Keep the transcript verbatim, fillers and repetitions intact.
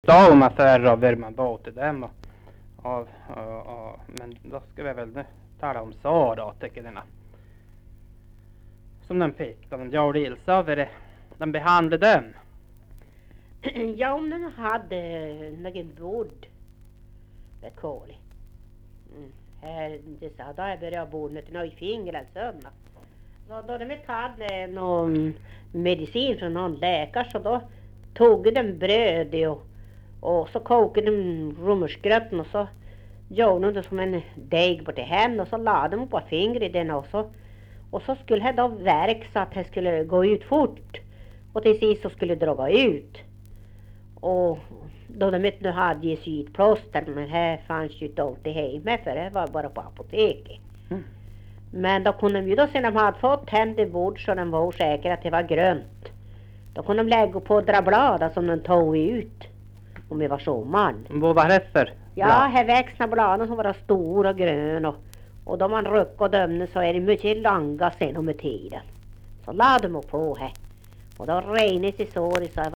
Dauma förra värman båt till dem och, och, och, och, men då ska vi väl nu tala om så då tycker jag. Som de fick, de gjorde ilsa över det. De behandlade dem. Ja, om den hade någon vård med kål. Mm. Här, det sa då jag började bo med några fingrar alltså. Så då de inte hade någon medicin från någon läkare så då tog de bröd och, och så kokade de romersgröten och så gjorde de det som en deg på till henne och så lade de på fingrar i den också. Och så skulle det då verka så att det skulle gå ut fort. Och till sist så skulle det dra ut. Och då de inte hade ge sig ett plåster, men här fanns ju inte alltid hemma för det var bara på apoteket. Mm. Men då kunde de ju då sen de hade fått hände vård så de var säkra att det var grönt. Då kunde de lägga på dra blad som de tog ut om det var sommar. Vad var det för? Ja, här växna bladen som var stora och gröna och, och då man röck och dömde så är det mycket långa sen om tiden. Så lade de på här. Och då regnade det så det så